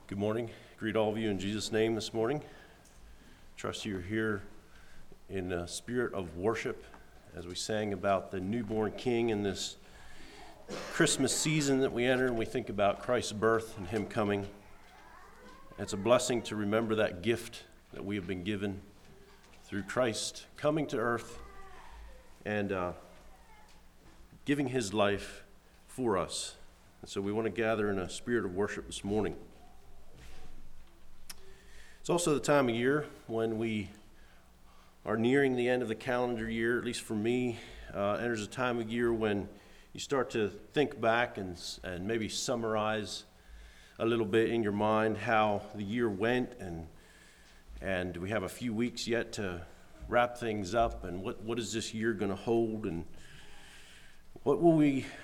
Good morning. Greet all of you in Jesus' name this morning. Trust you're here in a spirit of worship as we sang about the newborn King in this Christmas season that we enter, and we think about Christ's birth and Him coming. It's a blessing to remember that gift that we have been given through Christ coming to earth and giving His life for us. And so we want to gather in a spirit of worship this morning. It's also the time of year when we are nearing the end of the calendar year, at least for me. Enters a time of year when you start to think back and maybe summarize a little bit in your mind how the year went, and we have a few weeks yet to wrap things up, and what is this year going to hold, and what will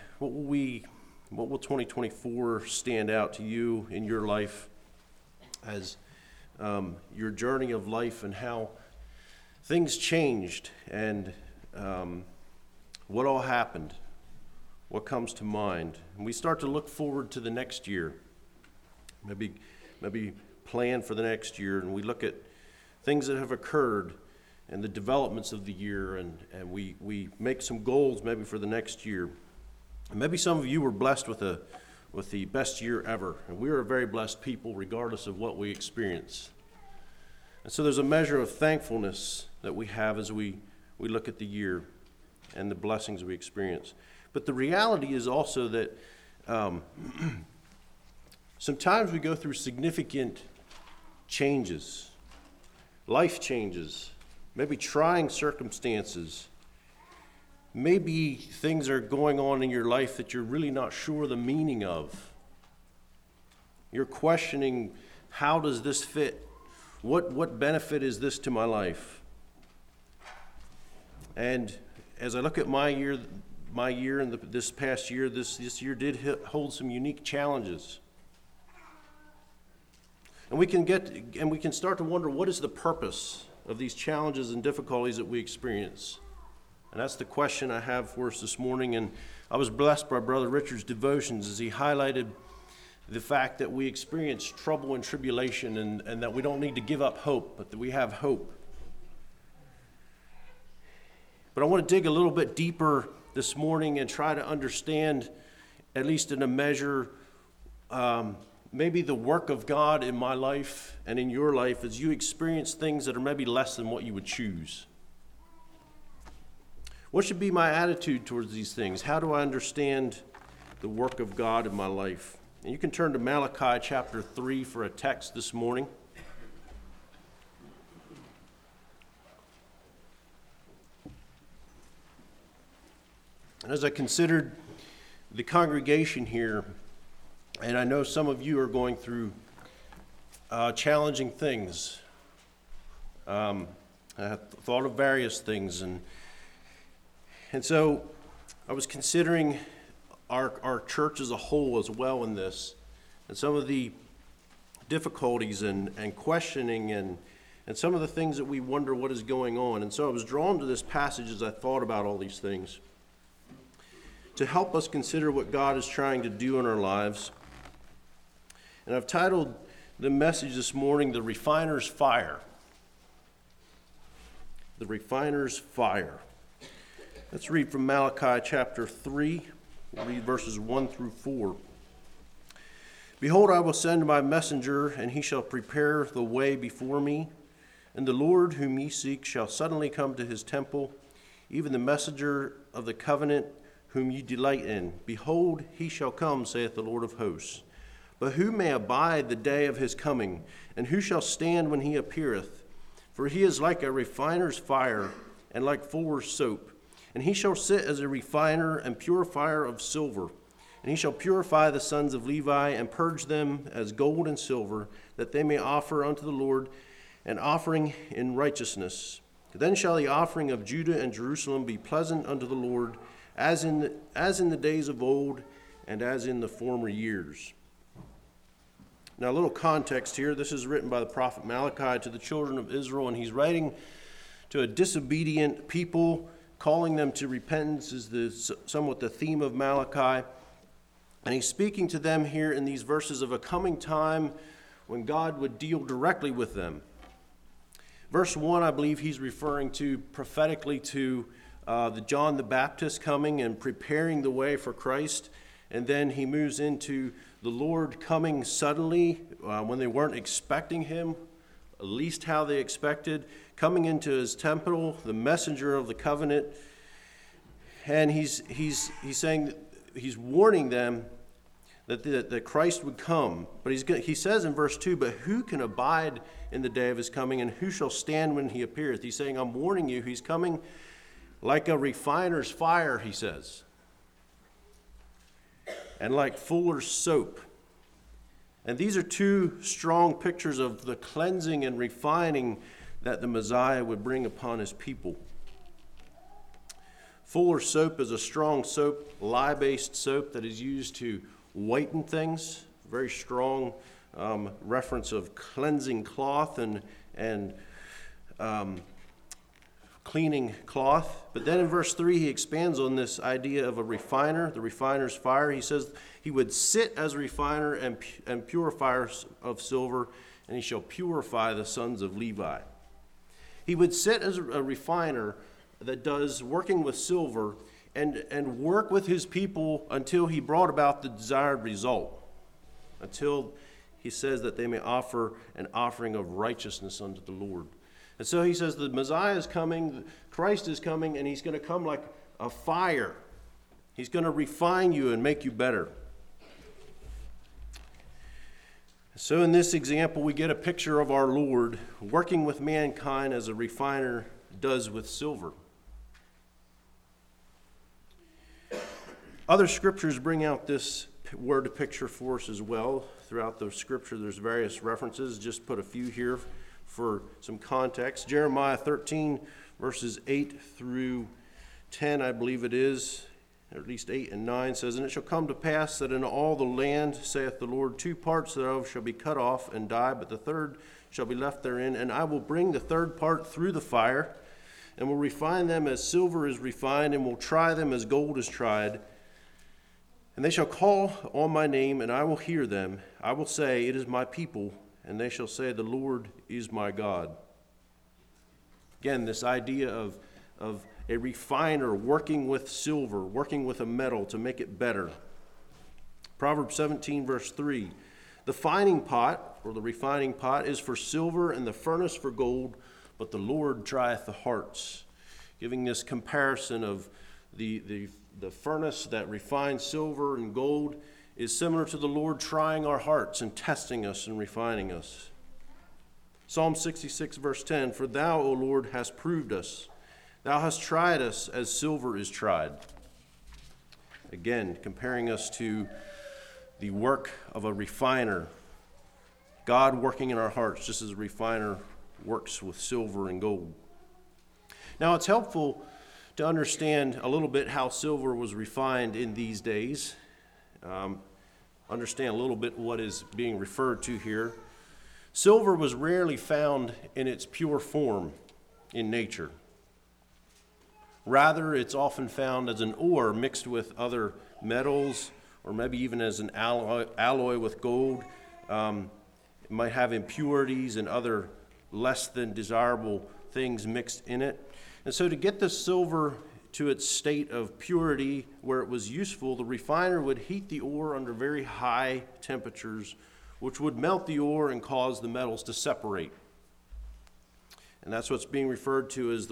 2024 stand out to you in your life as your journey of life, and how things changed, and what all happened, what comes to mind. And we start to look forward to the next year, maybe plan for the next year, and we look at things that have occurred and the developments of the year, and we make some goals maybe for the next year. And maybe some of you were blessed with the best year ever, and we are a very blessed people regardless of what we experience. And so there's a measure of thankfulness that we have as we look at the year and the blessings we experience. But the reality is also that sometimes we go through significant changes, life changes, maybe trying circumstances. Maybe things are going on in your life that you're really not sure the meaning of. You're questioning, how does this fit? What benefit is this to my life? And as I look at my year and this past year, this year did hold some unique challenges. And we can start to wonder, what is the purpose of these challenges and difficulties that we experience? And that's the question I have for us this morning. And I was blessed by Brother Richard's devotions as he highlighted the fact that we experience trouble and tribulation, and that we don't need to give up hope, but that we have hope. But I want to dig a little bit deeper this morning and try to understand, at least in a measure, maybe the work of God in my life and in your life as you experience things that are maybe less than what you would choose. What should be my attitude towards these things? How do I understand the work of God in my life? And you can turn to Malachi chapter 3 for a text this morning. And as I considered the congregation here, and I know some of you are going through challenging things. I have thought of various things, and so I was considering our church as a whole as well in this, and some of the difficulties and questioning and some of the things that we wonder what is going on. And so I was drawn to this passage as I thought about all these things to help us consider what God is trying to do in our lives. And I've titled the message this morning, The Refiner's Fire. The Refiner's Fire. Let's read from Malachi chapter 3. We'll read verses 1 through 4. Behold, I will send my messenger, and he shall prepare the way before me. And the Lord whom ye seek shall suddenly come to his temple, even the messenger of the covenant whom ye delight in. Behold, he shall come, saith the Lord of hosts. But who may abide the day of his coming? And who shall stand when he appeareth? For he is like a refiner's fire, and like fuller's soap. And he shall sit as a refiner and purifier of silver. And he shall purify the sons of Levi, and purge them as gold and silver, that they may offer unto the Lord an offering in righteousness. Then shall the offering of Judah and Jerusalem be pleasant unto the Lord, as in the days of old, and as in the former years. Now, a little context here. This is written by the prophet Malachi to the children of Israel, and he's writing to a disobedient people, calling them to repentance is somewhat the theme of Malachi. And he's speaking to them here in these verses of a coming time when God would deal directly with them. Verse 1, I believe he's referring to prophetically to the John the Baptist coming and preparing the way for Christ. And then he moves into the Lord coming suddenly when they weren't expecting him, at least how they expected, coming into his temple, the messenger of the covenant. And he's saying, he's warning them that Christ would come. But he says in verse 2, but who can abide in the day of his coming, and who shall stand when he appeareth? He's saying, I'm warning you, he's coming like a refiner's fire, he says, and like fuller's soap. And these are two strong pictures of the cleansing and refining that the Messiah would bring upon his people. Fuller's soap is a strong soap, lye-based soap that is used to whiten things. Very strong reference of cleansing cloth and cleaning cloth. But then in verse 3, he expands on this idea of a refiner, the refiner's fire. He says he would sit as a refiner and purifier of silver, and he shall purify the sons of Levi. He would sit as a refiner that does working with silver and work with his people until he brought about the desired result, until he says that they may offer an offering of righteousness unto the Lord. And so he says the Messiah is coming, Christ is coming, and he's going to come like a fire. He's going to refine you and make you better. So in this example, we get a picture of our Lord working with mankind as a refiner does with silver. Other scriptures bring out this word picture for us as well. Throughout the scripture, there's various references. Just put a few here for some context. Jeremiah 13, verses 8 through 10, I believe it is, or at least 8 and 9, says, And it shall come to pass that in all the land, saith the Lord, 2 parts thereof shall be cut off and die, but the third shall be left therein. And I will bring the third part through the fire, and will refine them as silver is refined, and will try them as gold is tried. And they shall call on my name, and I will hear them. I will say, It is my people, and they shall say, The Lord is my God. Again, this idea of a refiner working with silver, working with a metal to make it better. Proverbs 17, verse 3. The fining pot, or the refining pot, is for silver, and the furnace for gold, but the Lord trieth the hearts. Giving this comparison of the furnace that refines silver and gold is similar to the Lord trying our hearts and testing us and refining us. Psalm 66, verse 10, For thou, O Lord, hast proved us. Thou hast tried us as silver is tried. Again, comparing us to the work of a refiner. God working in our hearts, just as a refiner works with silver and gold. Now, it's helpful to understand a little bit how silver was refined in these days. Understand a little bit what is being referred to here. Silver was rarely found in its pure form in nature. Rather, it's often found as an ore mixed with other metals, or maybe even as an alloy with gold. It might have impurities and other less than desirable things mixed in it. And so to get the silver to its state of purity where it was useful, the refiner would heat the ore under very high temperatures, which would melt the ore and cause the metals to separate. And that's what's being referred to as the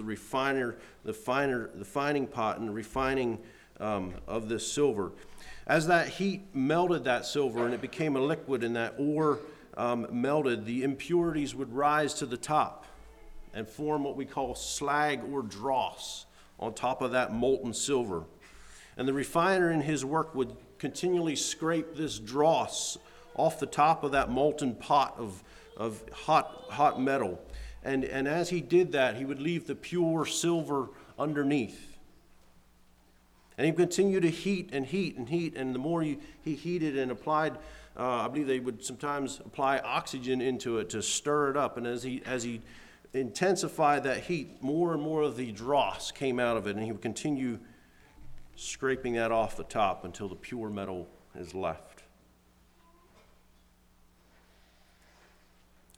fining pot and the refining of this silver. As that heat melted that silver and it became a liquid and that ore melted, the impurities would rise to the top and form what we call slag or dross on top of that molten silver. And the refiner in his work would continually scrape this dross off the top of that molten pot of hot metal. And as he did that, he would leave the pure silver underneath. And he would continue to heat and heat and heat, and the more he heated and applied, I believe they would sometimes apply oxygen into it to stir it up. And as he intensified that heat, more and more of the dross came out of it, and he would continue scraping that off the top until the pure metal is left.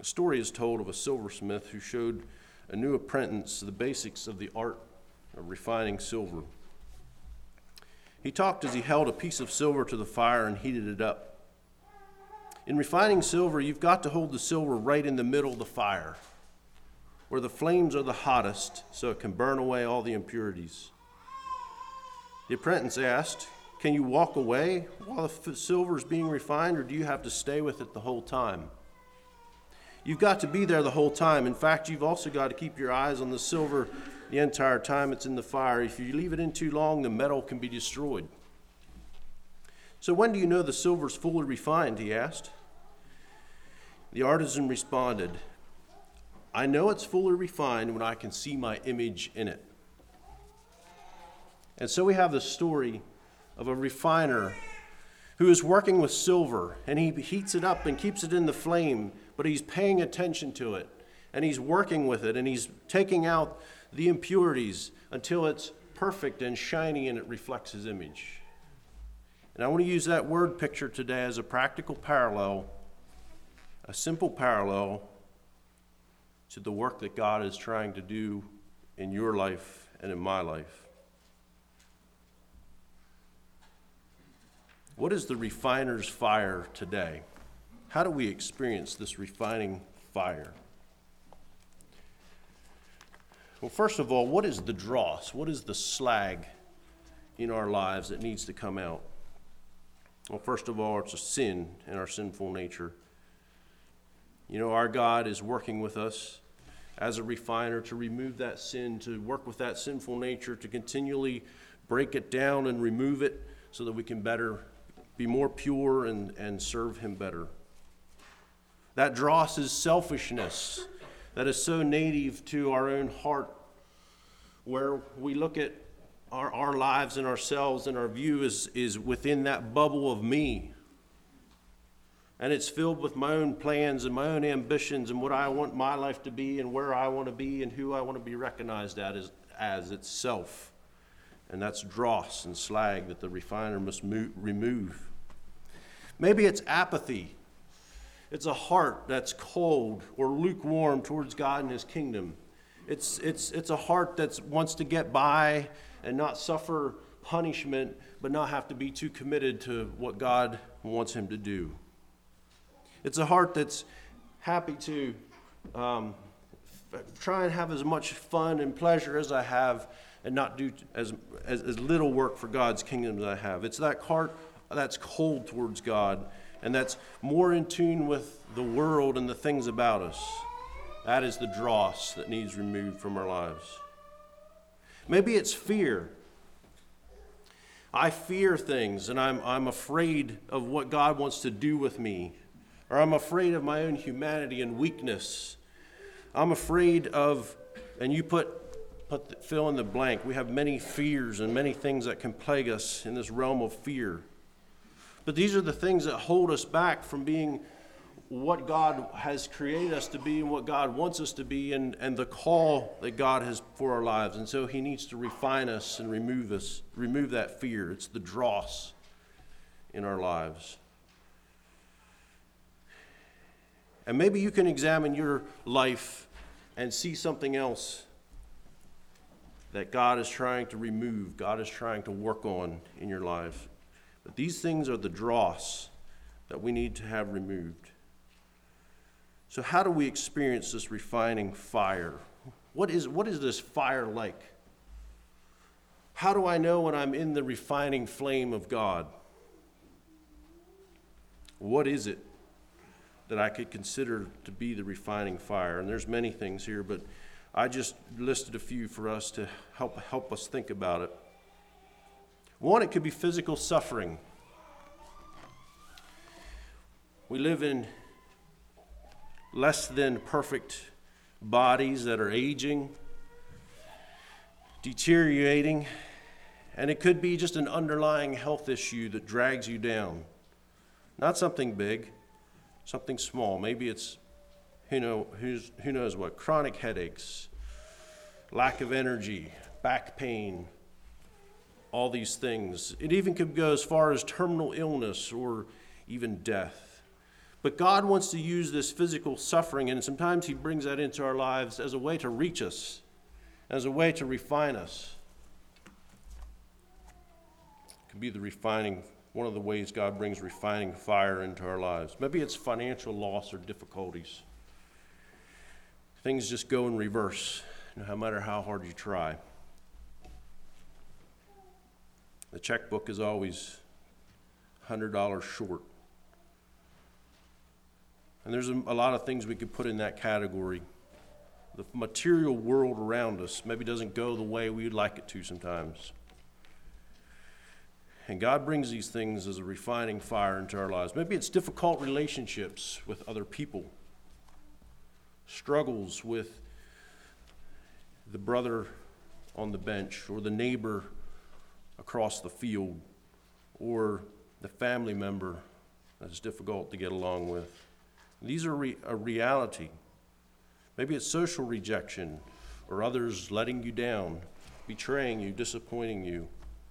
story is told of a silversmith who showed a new apprentice the basics of the art of refining silver. He talked as he held a piece of silver to the fire and heated it up. In refining silver, you've got to hold the silver right in the middle of the fire, where the flames are the hottest, so it can burn away all the impurities. The apprentice asked, "Can you walk away while the silver is being refined, or do you have to stay with it the whole time?" You've got to be there the whole time. In fact, you've also got to keep your eyes on the silver the entire time it's in the fire. If you leave it in too long, the metal can be destroyed. "So when do you know the silver's fully refined?" he asked. The artisan responded, "I know it's fully refined when I can see my image in it." And so we have the story of a refiner who is working with silver, and he heats it up and keeps it in the flame, but he's paying attention to it, and he's working with it, and he's taking out the impurities until it's perfect and shiny and it reflects his image. And I want to use that word picture today as a practical parallel, a simple parallel to the work that God is trying to do in your life and in my life. What is the refiner's fire today? How do we experience this refining fire? Well, first of all, what is the dross? What is the slag in our lives that needs to come out? Well, first of all, it's a sin in our sinful nature. You know, our God is working with us as a refiner to remove that sin, to work with that sinful nature, to continually break it down and remove it so that we can be more pure and serve him better. That dross is selfishness that is so native to our own heart, where we look at our lives and ourselves, and our view is within that bubble of me. And it's filled with my own plans and my own ambitions and what I want my life to be and where I want to be and who I want to be recognized as itself. And that's dross and slag that the refiner must remove. Maybe it's apathy. It's a heart that's cold or lukewarm towards God and his kingdom. It's a heart that wants to get by and not suffer punishment, but not have to be too committed to what God wants him to do. It's a heart that's happy to try and have as much fun and pleasure as I have and not do as little work for God's kingdom as I have. It's that heart that's cold towards God and that's more in tune with the world and the things about us. That is the dross that needs removed from our lives. Maybe it's fear. I fear things, and I'm afraid of what God wants to do with me. Or I'm afraid of my own humanity and weakness. I'm afraid of, and you fill in the blank. We have many fears and many things that can plague us in this realm of fear. But these are the things that hold us back from being what God has created us to be and what God wants us to be and the call that God has for our lives. And so he needs to refine us and remove that fear. It's the dross in our lives. And maybe you can examine your life and see something else that God is trying to remove, God is trying to work on in your life. But these things are the dross that we need to have removed. So how do we experience this refining fire? What is this fire like? How do I know when I'm in the refining flame of God? What is it that I could consider to be the refining fire? And there's many things here, but I just listed a few for us to help us think about it. One, it could be physical suffering. We live in less than perfect bodies that are aging, deteriorating, and it could be just an underlying health issue that drags you down. Not something big, something small. Maybe it's, who knows what, chronic headaches, lack of energy, back pain, all these things. It even could go as far as terminal illness or even death. But God wants to use this physical suffering, and sometimes he brings that into our lives as a way to reach us, as a way to refine us. It can be one of the ways God brings refining fire into our lives. Maybe it's financial loss or difficulties. Things just go in reverse, no matter how hard you try. The checkbook is always $100 short. And there's a lot of things we could put in that category. The material world around us maybe doesn't go the way we would like it to sometimes. And God brings these things as a refining fire into our lives. Maybe it's difficult relationships with other people, struggles with the brother on the bench or the neighbor across the field or the family member that's difficult to get along with. These are a reality. Maybe it's social rejection or others letting you down, betraying you, disappointing you.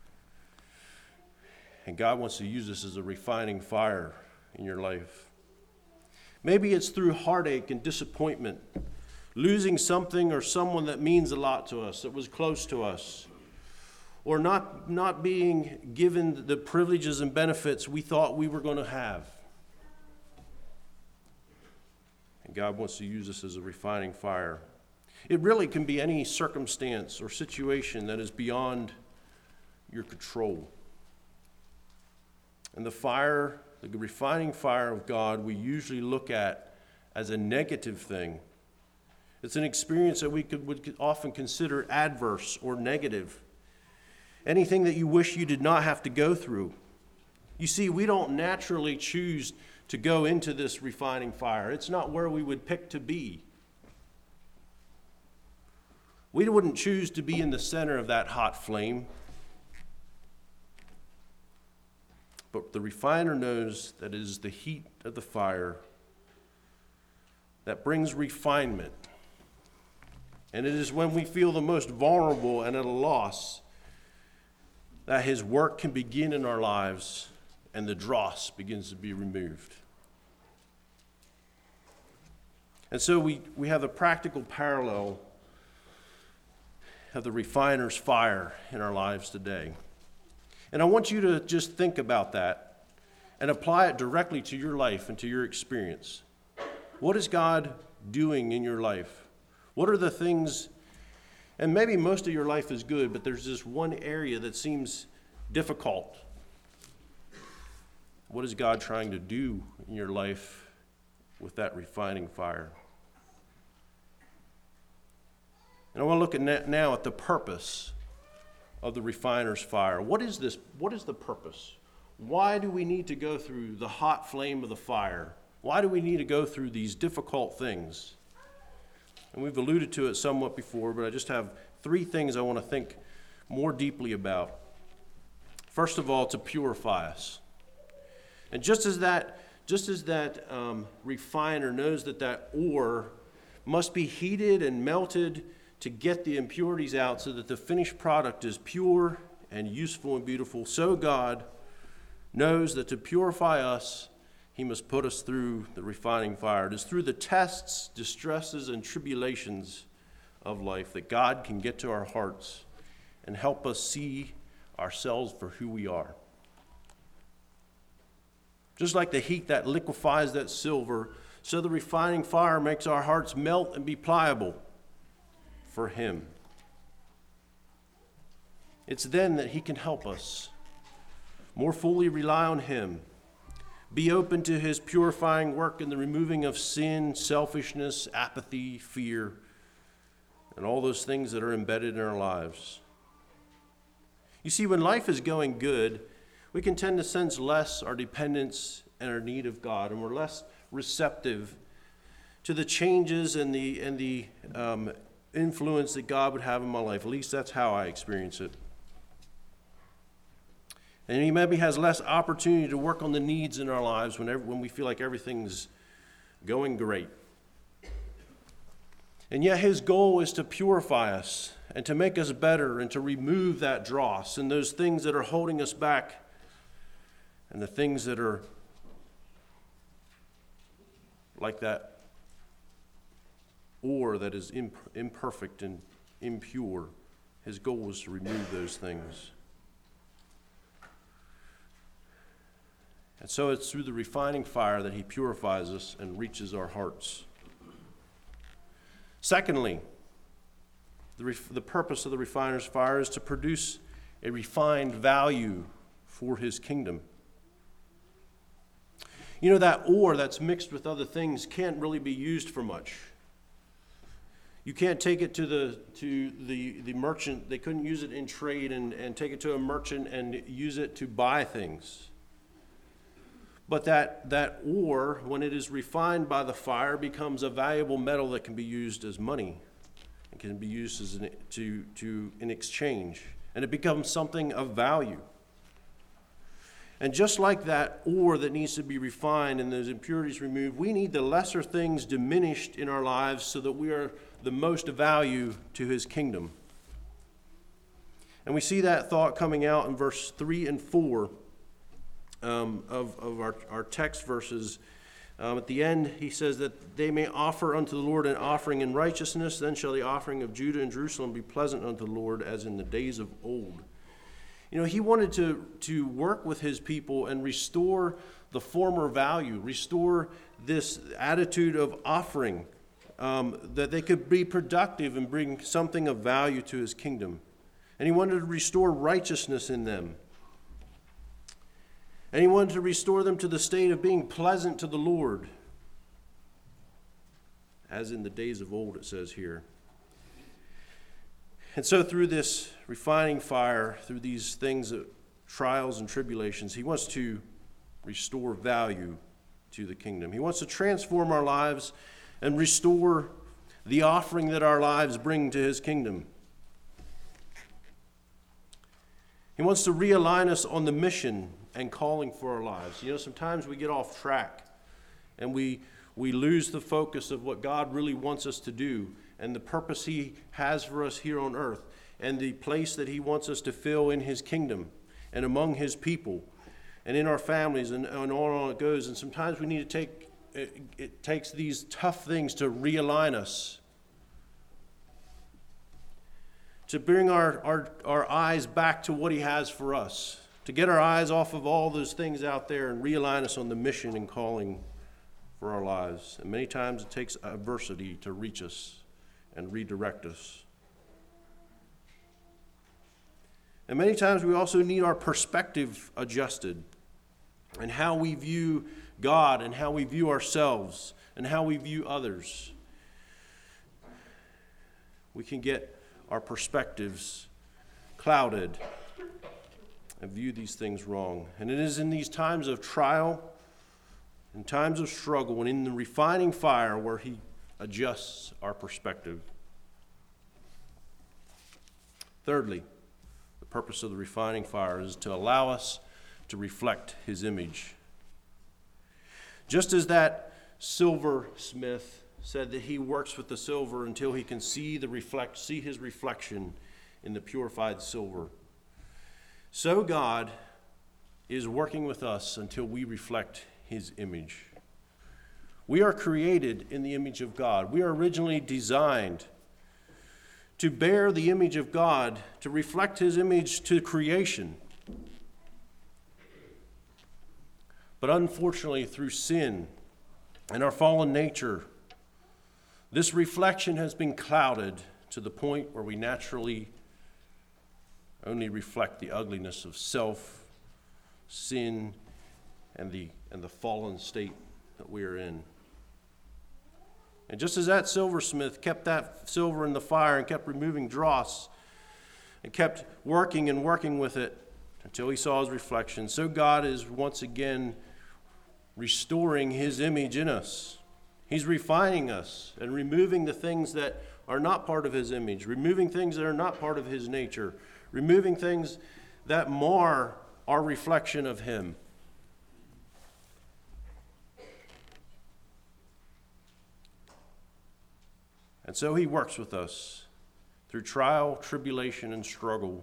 And God wants to use this as a refining fire in your life. Maybe it's through heartache and disappointment, losing something or someone that means a lot to us, that was close to us, or not being given the privileges and benefits we thought we were going to have. And God wants to use this as a refining fire. It really can be any circumstance or situation that is beyond your control. And the refining fire of God, we usually look at as a negative thing. It's an experience that we would often consider adverse or negative. Anything that you wish you did not have to go through. You see, we don't naturally choose to go into this refining fire. It's not where we would pick to be. We wouldn't choose to be in the center of that hot flame. But the refiner knows that it is the heat of the fire that brings refinement. And it is when we feel the most vulnerable and at a loss that his work can begin in our lives and the dross begins to be removed. And so we have the practical parallel of the refiner's fire in our lives today. And I want you to just think about that and apply it directly to your life and to your experience. What is God doing in your life? What are the things, and maybe most of your life is good, but there's this one area that seems difficult. What is God trying to do in your life with that refining fire? And I want to look at now at the purpose of the refiner's fire. What is this? What is the purpose? Why do we need to go through the hot flame of the fire? Why do we need to go through these difficult things? And we've alluded to it somewhat before, but I just have 3 things I want to think more deeply about. First of all, to purify us. And just as that refiner knows that ore must be heated and melted to get the impurities out so that the finished product is pure and useful and beautiful, so God knows that to purify us, he must put us through the refining fire. It is through the tests, distresses, and tribulations of life that God can get to our hearts and help us see ourselves for who we are. Just like the heat that liquefies that silver, so the refining fire makes our hearts melt and be pliable for him. It's then that he can help us more fully rely on him, be open to his purifying work in the removing of sin, selfishness, apathy, fear, and all those things that are embedded in our lives. You see, when life is going good, we can tend to sense less our dependence and our need of God, and we're less receptive to the changes and the influence that God would have in my life. At least that's how I experience it. And he maybe has less opportunity to work on the needs in our lives when we feel like everything's going great. And yet his goal is to purify us and to make us better and to remove that dross and those things that are holding us back and the things that are like that ore that is imperfect and impure. His goal is to remove those things. And so it's through the refining fire that he purifies us and reaches our hearts. Secondly, the purpose of the refiner's fire is to produce a refined value for his kingdom. You know, that ore that's mixed with other things can't really be used for much. You can't take it to the merchant. They couldn't use it in trade and take it to a merchant and use it to buy things. But that ore, when it is refined by the fire, becomes a valuable metal that can be used as money. It can be used in exchange. And it becomes something of value. And just like that ore that needs to be refined and those impurities removed, we need the lesser things diminished in our lives so that we are the most value to his kingdom. And we see that thought coming out in verse 3 and 4 of our text verses. At the end, he says that they may offer unto the Lord an offering in righteousness. Then shall the offering of Judah and Jerusalem be pleasant unto the Lord as in the days of old. You know, he wanted to work with his people and restore the former value, restore this attitude of offering, that they could be productive and bring something of value to his kingdom. And he wanted to restore righteousness in them. And he wanted to restore them to the state of being pleasant to the Lord, as in the days of old, it says here. And so through this refining fire, through these things, trials and tribulations, he wants to restore value to the kingdom. He wants to transform our lives and restore the offering that our lives bring to his kingdom. He wants to realign us on the mission and calling for our lives. You know, sometimes we get off track and we lose the focus of what God really wants us to do and the purpose he has for us here on earth and the place that he wants us to fill in his kingdom and among his people and in our families and on it goes. And sometimes we need to it takes these tough things to realign us, to bring our eyes back to what he has for us, to get our eyes off of all those things out there and realign us on the mission and calling for our lives. And many times it takes adversity to reach us and redirect us. And many times we also need our perspective adjusted and how we view God and how we view ourselves and how we view others. We can get our perspectives clouded and view these things wrong. And it is in these times of trial, in times of struggle, and in the refining fire where he adjusts our perspective. Thirdly, the purpose of the refining fire is to allow us to reflect his image. Just as that silversmith said that he works with the silver until he can see his reflection in the purified silver, so God is working with us until we reflect his image. We are created in the image of God. We are originally designed to bear the image of God, to reflect his image to creation. But unfortunately, through sin and our fallen nature, this reflection has been clouded to the point where we naturally only reflect the ugliness of self, sin, and the fallen state that we are in. And just as that silversmith kept that silver in the fire and kept removing dross and kept working and working with it until he saw his reflection, so God is once again restoring his image in us. He's refining us and removing the things that are not part of his image, removing things that are not part of his nature, removing things that mar our reflection of him. And so he works with us through trial, tribulation, and struggle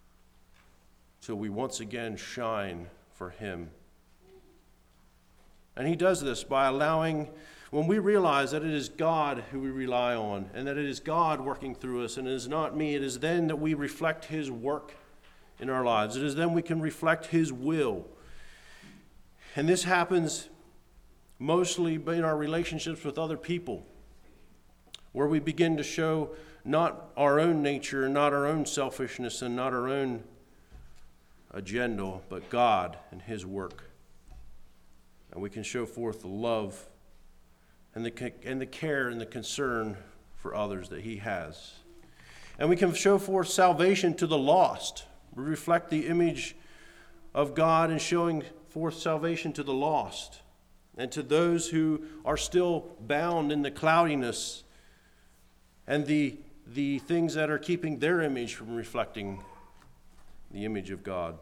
till we once again shine for him. And he does this by allowing, when we realize that it is God who we rely on, and that it is God working through us, and it is not me, it is then that we reflect his work in our lives. It is then we can reflect his will. And this happens mostly in our relationships with other people, where we begin to show not our own nature, not our own selfishness, and not our own agenda, but God and his work. And we can show forth the love and the care and the concern for others that he has. And we can show forth salvation to the lost. We reflect the image of God in showing forth salvation to the lost and to those who are still bound in the cloudiness and the things that are keeping their image from reflecting the image of God.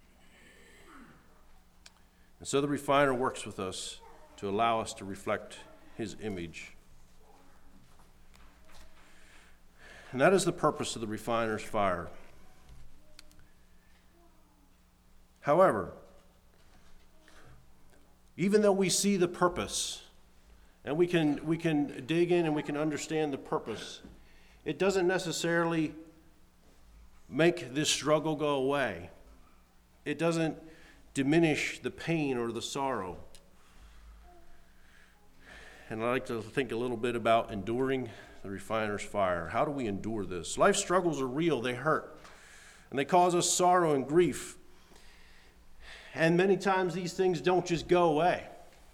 And so the refiner works with us to allow us to reflect his image. And that is the purpose of the refiner's fire. However, even though we see the purpose, and we can dig in and we can understand the purpose, it doesn't necessarily make this struggle go away. It doesn't diminish the pain or the sorrow. And I like to think a little bit about enduring the refiner's fire. How do we endure this? Life struggles are real, they hurt, and they cause us sorrow and grief. And many times these things don't just go away.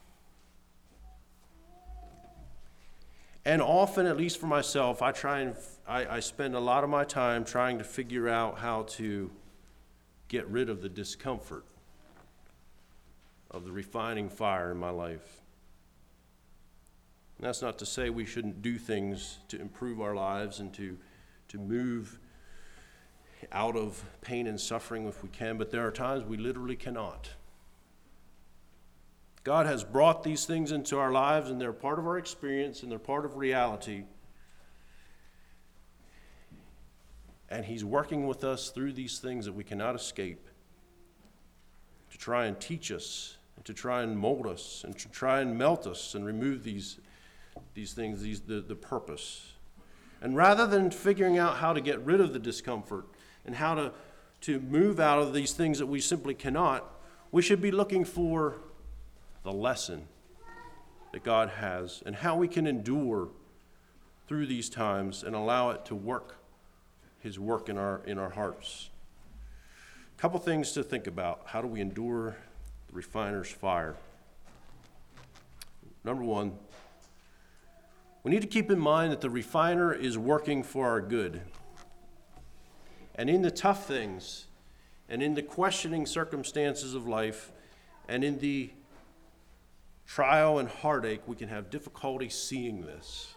And often, at least for myself, I spend a lot of my time trying to figure out how to get rid of the discomfort of the refining fire in my life. And that's not to say we shouldn't do things to improve our lives and to move out of pain and suffering if we can, but there are times we literally cannot. God has brought these things into our lives, and they're part of our experience, and they're part of reality. And he's working with us through these things that we cannot escape to try and teach us, and to try and mold us, and to try and melt us and remove these things, the purpose. And rather than figuring out how to get rid of the discomfort and how to move out of these things that we simply cannot, we should be looking for the lesson that God has and how we can endure through these times and allow it to work, his work in our hearts. A couple things to think about. How do we endure the refiner's fire? Number one, we need to keep in mind that the refiner is working for our good. And in the tough things, and in the questioning circumstances of life, and in the trial and heartache, we can have difficulty seeing this.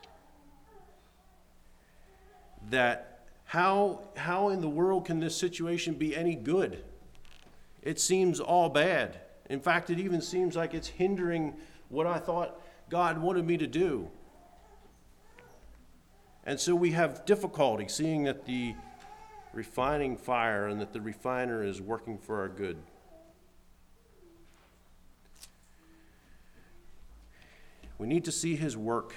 That how in the world can this situation be any good? It seems all bad. In fact, it even seems like it's hindering what I thought God wanted me to do. And so we have difficulty seeing that the refining fire and that the refiner is working for our good. We need to see his work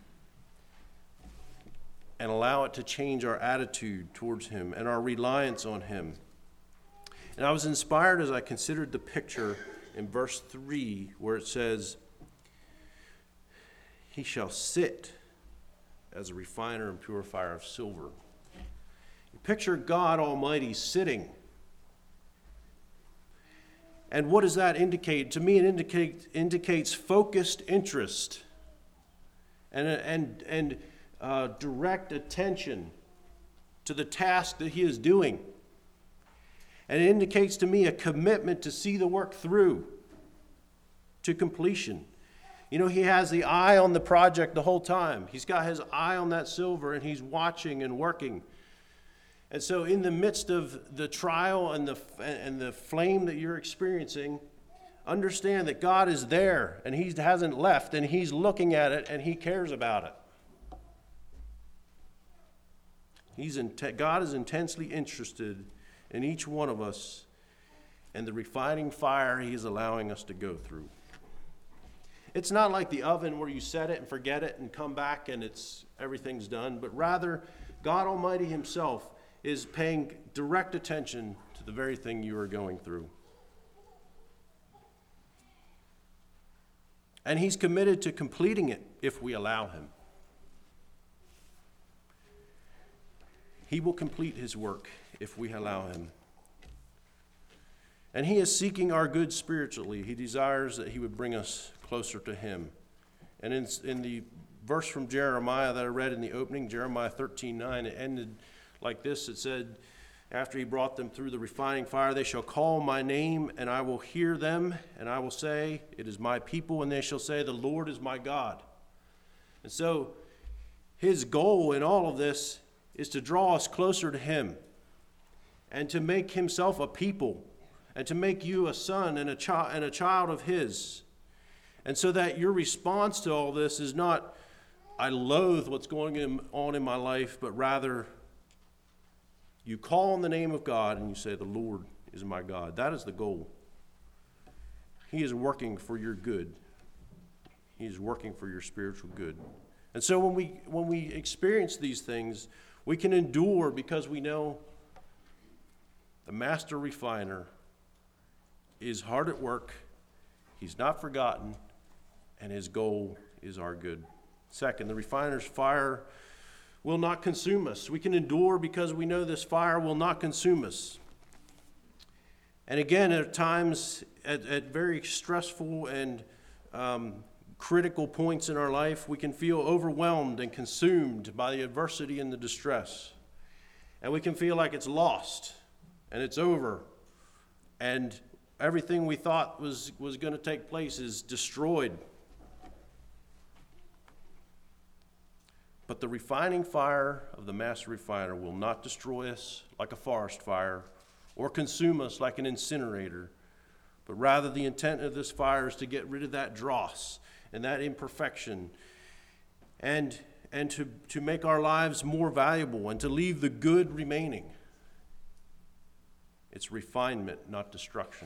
and allow it to change our attitude towards him and our reliance on him. And I was inspired as I considered the picture in verse 3 where it says, "He shall sit as a refiner and purifier of silver." You picture God Almighty sitting. And what does that indicate? To me, it indicates focused interest and direct attention to the task that he is doing. And it indicates to me a commitment to see the work through to completion. You know, he has the eye on the project the whole time. He's got his eye on that silver, and he's watching and working. And so in the midst of the trial and the flame that you're experiencing, understand that God is there, and he hasn't left, and he's looking at it, and he cares about it. God is intensely interested in each one of us and the refining fire he is allowing us to go through. It's not like the oven where you set it and forget it and come back and everything's done, but rather God Almighty himself is paying direct attention to the very thing you are going through. And he's committed to completing it if we allow him. He will complete his work if we allow him. And he is seeking our good spiritually. He desires that he would bring us closer to him. And in the verse from Jeremiah that I read in the opening, Jeremiah 13:9, it ended like this. It said, after he brought them through the refining fire, they shall call my name, and I will hear them, and I will say, it is my people, and they shall say, the Lord is my God. And so his goal in all of this is to draw us closer to him and to make himself a people and to make you a son and a child of his. And so that your response to all this is not, I loathe what's going on in my life, but rather you call on the name of God and you say, the Lord is my God. That is the goal. He is working for your good. He is working for your spiritual good. And so when we experience these things, we can endure because we know the master refiner is hard at work, he's not forgotten, and his goal is our good. Second, the refiner's fire will not consume us. We can endure because we know this fire will not consume us. And again, at times, at very stressful and critical points in our life, we can feel overwhelmed and consumed by the adversity and the distress. And we can feel like it's lost and it's over. And everything we thought was going to take place is destroyed. But the refining fire of the master refiner will not destroy us like a forest fire or consume us like an incinerator. But rather the intent of this fire is to get rid of that dross and that imperfection and to make our lives more valuable and to leave the good remaining. It's refinement, not destruction.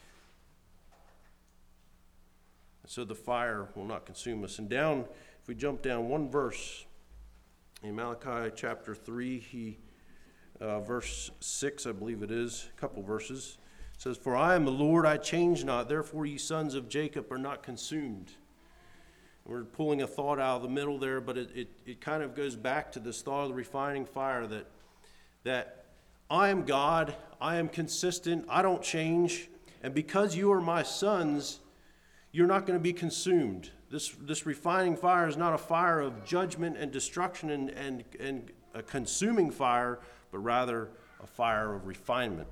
So the fire will not consume us. And down, if we jump down one verse, in Malachi chapter 3, verse 6, I believe it is, a couple verses, it says, for I am the Lord, I change not, therefore ye sons of Jacob are not consumed. We're pulling a thought out of the middle there, but it kind of goes back to this thought of the refining fire that I am God, I am consistent, I don't change, and because you are my sons, you're not going to be consumed. This refining fire is not a fire of judgment and destruction and a consuming fire, but rather a fire of refinement.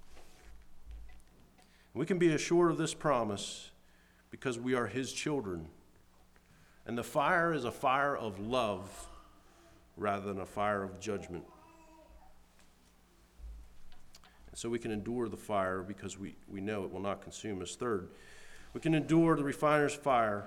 We can be assured of this promise because we are his children. And the fire is a fire of love rather than a fire of judgment. And so we can endure the fire because we know it will not consume us. Third, we can endure the refiner's fire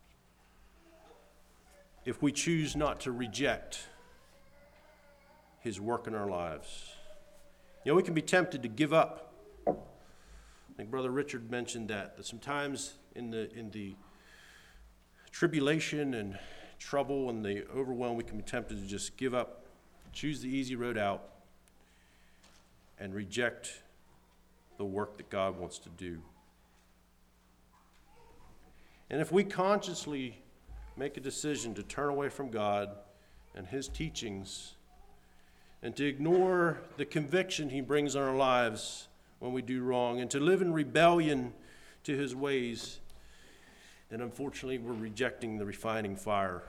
if we choose not to reject his work in our lives. You know, we can be tempted to give up. I think Brother Richard mentioned that sometimes in the tribulation and trouble and the overwhelm, we can be tempted to just give up, choose the easy road out, and reject the work that God wants to do. And if we consciously make a decision to turn away from God and his teachings and to ignore the conviction he brings in our lives when we do wrong and to live in rebellion to his ways, then unfortunately we're rejecting the refining fire.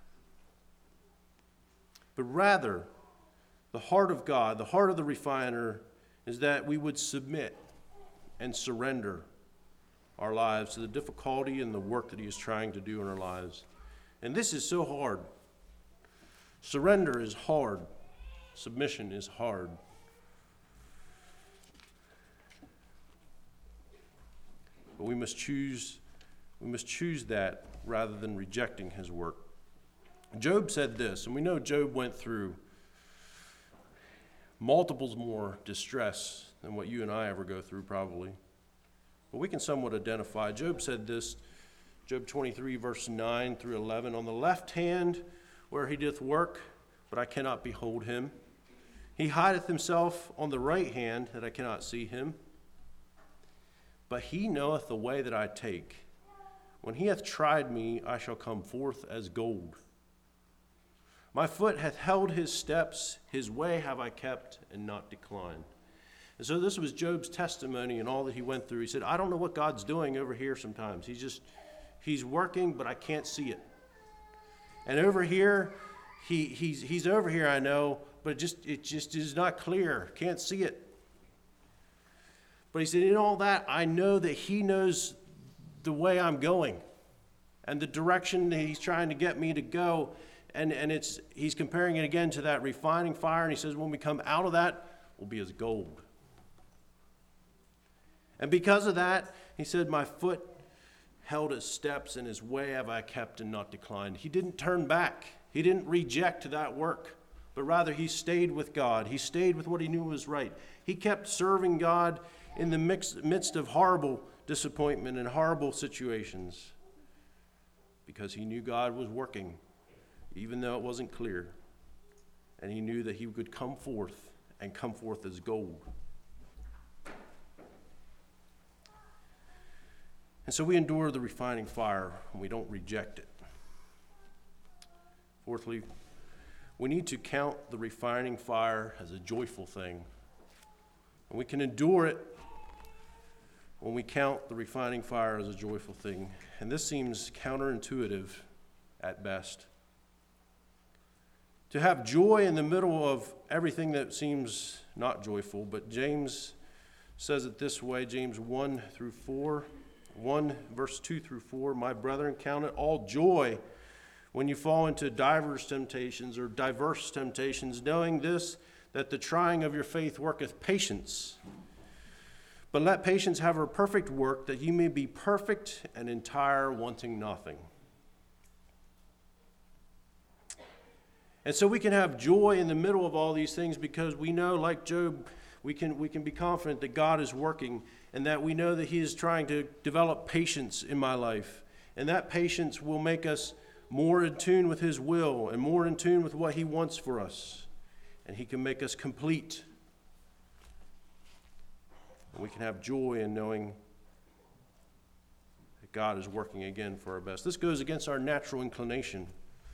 But rather, the heart of God, the heart of the refiner, is that we would submit and surrender our lives to the difficulty and the work that he is trying to do in our lives. And this is so hard. Surrender is hard. Submission is hard. But we must choose that rather than rejecting his work. Job said this, and we know Job went through multiples more distress than what you and I ever go through probably. But we can somewhat identify. Job said this Job 23, verse 9 through 11. On the left hand where he doth work, but I cannot behold him. He hideth himself on the right hand, that I cannot see him. But he knoweth the way that I take. When he hath tried me, I shall come forth as gold. My foot hath held his steps, his way have I kept and not declined. And so this was Job's testimony and all that he went through. He said, I don't know what God's doing over here sometimes. He's working, but I can't see it. And over here, he's over here, I know, but it just is not clear. Can't see it. But he said, in all that, I know that he knows the way I'm going and the direction that he's trying to get me to go. And he's comparing it again to that refining fire. And he says, when we come out of that, we'll be as gold. And because of that, he said, my foot held his steps, and his way have I kept and not declined. He didn't turn back. He didn't reject that work, but rather he stayed with God. He stayed with what he knew was right. He kept serving God in the midst of horrible disappointment and horrible situations because he knew God was working, even though it wasn't clear. And he knew that he could come forth and come forth as gold. And so we endure the refining fire and we don't reject it. Fourthly, we need to count the refining fire as a joyful thing. And we can endure it when we count the refining fire as a joyful thing. And this seems counterintuitive at best. To have joy in the middle of everything that seems not joyful, but James says it this way, James 1 through 4. 1 verse 2 through 4, my brethren, count it all joy when you fall into diverse temptations, knowing this, that the trying of your faith worketh patience. But let patience have her perfect work, that ye may be perfect and entire, wanting nothing. And so we can have joy in the middle of all these things because we know, like Job, we can be confident that God is working and that we know that he is trying to develop patience in my life. And that patience will make us more in tune with his will and more in tune with what he wants for us. And he can make us complete. And we can have joy in knowing that God is working again for our best. This goes against our natural inclination.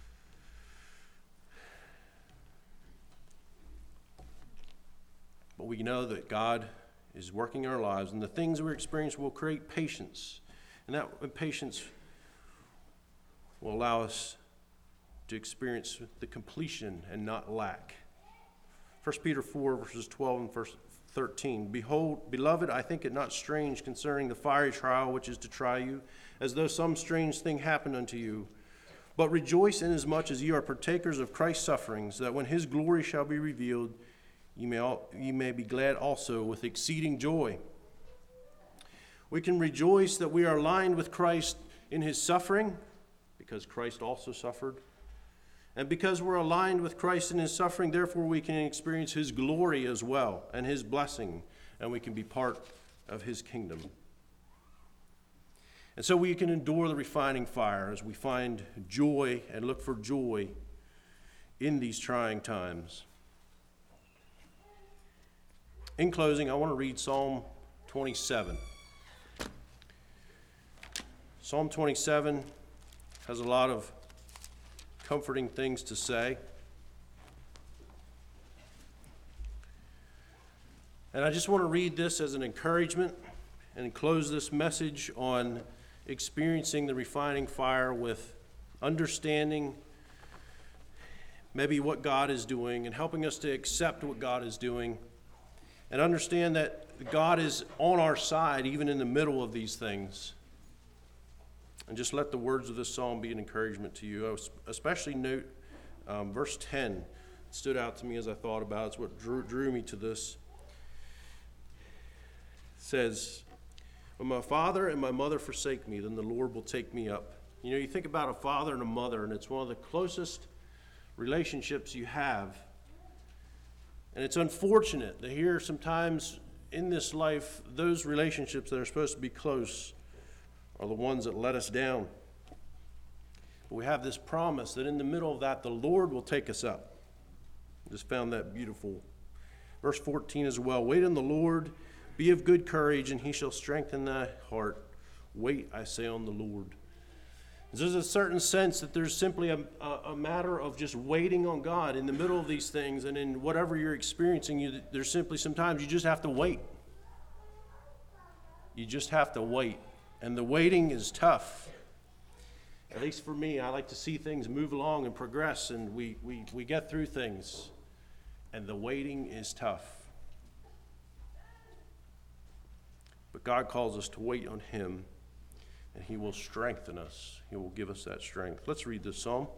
But we know that God is working our lives, and the things we experience will create patience. And that patience will allow us to experience the completion and not lack. 1 Peter 4, verses 12 and verse 13. Behold, beloved, I think it not strange concerning the fiery trial which is to try you, as though some strange thing happened unto you. But rejoice inasmuch as ye are partakers of Christ's sufferings, that when his glory shall be revealed, ye may be glad also with exceeding joy. We can rejoice that we are aligned with Christ in his suffering, because Christ also suffered. And because we're aligned with Christ in his suffering, therefore we can experience his glory as well, and his blessing, and we can be part of his kingdom. And so we can endure the refining fire as we find joy and look for joy in these trying times. In closing, I want to read Psalm 27. Psalm 27 has a lot of comforting things to say. And I just want to read this as an encouragement and close this message on experiencing the refining fire with understanding maybe what God is doing and helping us to accept what God is doing and understand that God is on our side even in the middle of these things. And just let the words of this psalm be an encouragement to you. I especially note verse 10. It stood out to me as I thought about it. It's what drew me to this. It says, when my father and my mother forsake me, then the Lord will take me up. You know, you think about a father and a mother, and it's one of the closest relationships you have. And it's unfortunate to hear sometimes in this life those relationships that are supposed to be close are the ones that let us down. But we have this promise that in the middle of that, the Lord will take us up. Just found that beautiful. Verse 14 as well. Wait on the Lord, be of good courage, and he shall strengthen thy heart. Wait, I say, on the Lord. There's a certain sense that there's simply a matter of just waiting on God in the middle of these things, and in whatever you're experiencing, there's simply sometimes you just have to wait. You just have to wait. And the waiting is tough. At least for me, I like to see things move along and progress, and we get through things. And the waiting is tough. But God calls us to wait on him, and he will strengthen us. He will give us that strength. Let's read this psalm.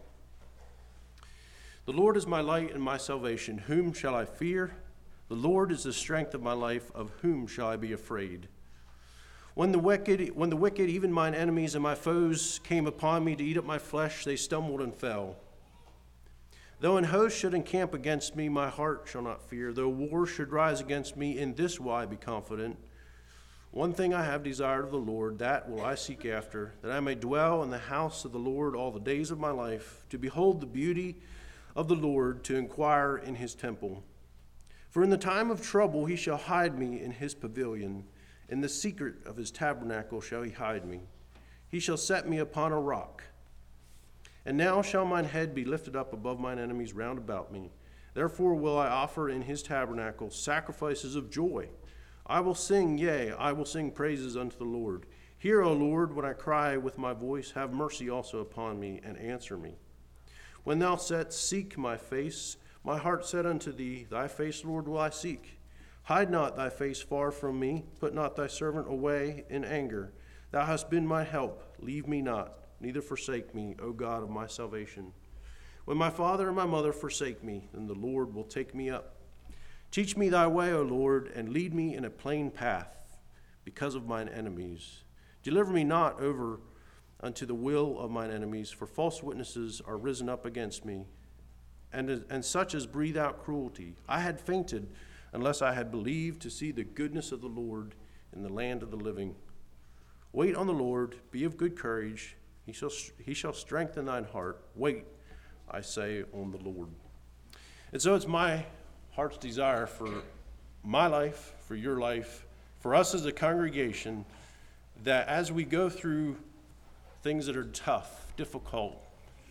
The Lord is my light and my salvation. Whom shall I fear? The Lord is the strength of my life. Of whom shall I be afraid? When the wicked, even mine enemies and my foes, came upon me to eat up my flesh, they stumbled and fell. Though an host should encamp against me, my heart shall not fear. Though war should rise against me, in this will I be confident. One thing I have desired of the Lord, that will I seek after, that I may dwell in the house of the Lord all the days of my life, to behold the beauty of the Lord, to inquire in his temple. For in the time of trouble he shall hide me in his pavilion. In the secret of his tabernacle shall he hide me. He shall set me upon a rock. And now shall mine head be lifted up above mine enemies round about me. Therefore will I offer in his tabernacle sacrifices of joy. I will sing, yea, I will sing praises unto the Lord. Hear, O Lord, when I cry with my voice. Have mercy also upon me, and answer me. When thou saidst, seek my face, my heart said unto thee, thy face, Lord, will I seek. Hide not thy face far from me. Put not thy servant away in anger. Thou hast been my help. Leave me not, neither forsake me, O God of my salvation. When my father and my mother forsake me, then the Lord will take me up. Teach me thy way, O Lord, and lead me in a plain path because of mine enemies. Deliver me not over unto the will of mine enemies, for false witnesses are risen up against me, and such as breathe out cruelty. I had fainted unless I had believed to see the goodness of the Lord in the land of the living. Wait on the Lord, be of good courage. He shall strengthen thine heart. Wait, I say, on the Lord. And so it's my heart's desire for my life, for your life, for us as a congregation, that as we go through things that are tough, difficult,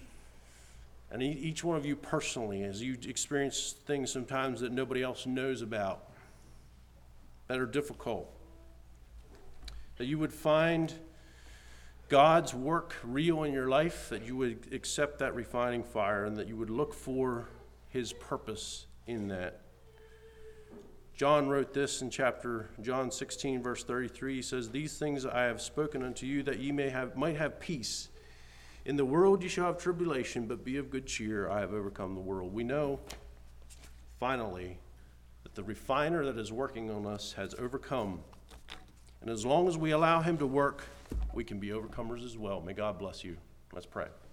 and each one of you personally, as you experience things sometimes that nobody else knows about, that are difficult, that you would find God's work real in your life, that you would accept that refining fire, and that you would look for his purpose in that. John wrote this in John 16, verse 33. He says, these things I have spoken unto you, that ye might have peace. In the world you shall have tribulation, but be of good cheer. I have overcome the world. We know, finally, that the refiner that is working on us has overcome. And as long as we allow him to work, we can be overcomers as well. May God bless you. Let's pray.